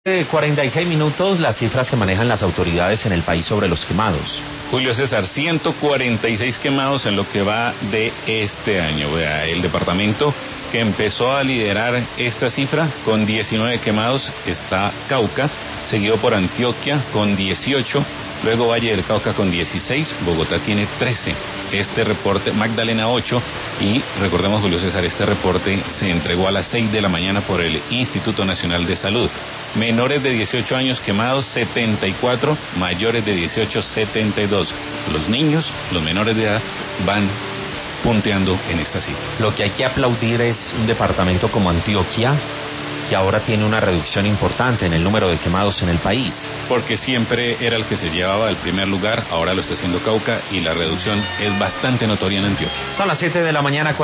46 minutos, las cifras que manejan las autoridades en el país sobre los quemados. Julio César, 146 quemados en lo que va de este año. Vea, el departamento que empezó a liderar esta cifra con 19 quemados está Cauca, seguido por Antioquia con 18, luego Valle del Cauca con 16, Bogotá tiene 13. Este reporte, Magdalena 8, y recordemos, Julio César, este reporte se entregó a las 6 de la mañana por el Instituto Nacional de Salud. Menores de 18 años quemados, 74, mayores de 18, 72. Los niños, los menores de edad, van punteando en esta cifra. Lo que hay que aplaudir es un departamento como Antioquia, que ahora tiene una reducción importante en el número de quemados en el país. Porque siempre era el que se llevaba el primer lugar, ahora lo está haciendo Cauca y la reducción es bastante notoria en Antioquia. Son las 7 de la mañana.